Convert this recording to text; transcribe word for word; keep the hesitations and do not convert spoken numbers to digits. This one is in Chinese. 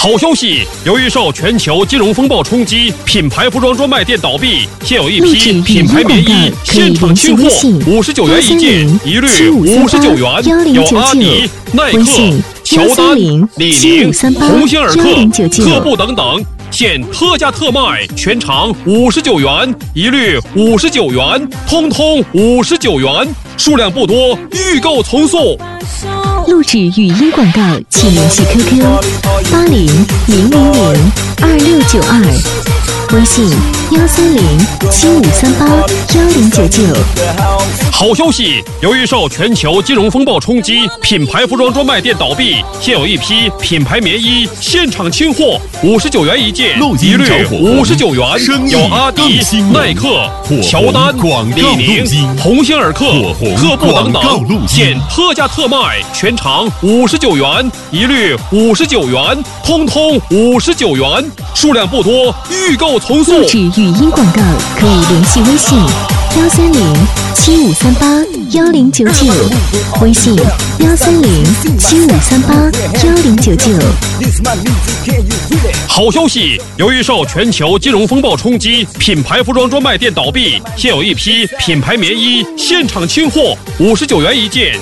好消息！由于受全球金融风暴冲击，品牌服装专卖店倒闭，现有一批品牌棉衣现场清货，五十九元一件，一律五十九元。有阿迪、耐克、乔丹、李宁、鸿星尔克、特步等等。 现特价特卖，全场五十九元，一律五十九元，通通五十九元，数量不多，预购从速。 录制语音广告，请联系 Q Q 八零零零零二六九二，微信幺三零七五三八幺零九九。 好消息！由于受全球金融风暴冲击，品牌服装专卖店倒闭，现有一批品牌棉衣现场清货，五十九元一件，一律五十九元。有阿迪、耐克、乔丹、李宁、鸿星尔克、特步等等，现特价特卖，全场五十九元，一律五十九元，通通五十九元，数量不多，预购从速。 录制语音广告可以联系微信幺三零七五三八幺零九九，微信幺三零七五三八幺零九九。 好消息！由于受全球金融风暴冲击，品牌服装专卖店倒闭，现有一批品牌棉衣现场清货，五十九元一件。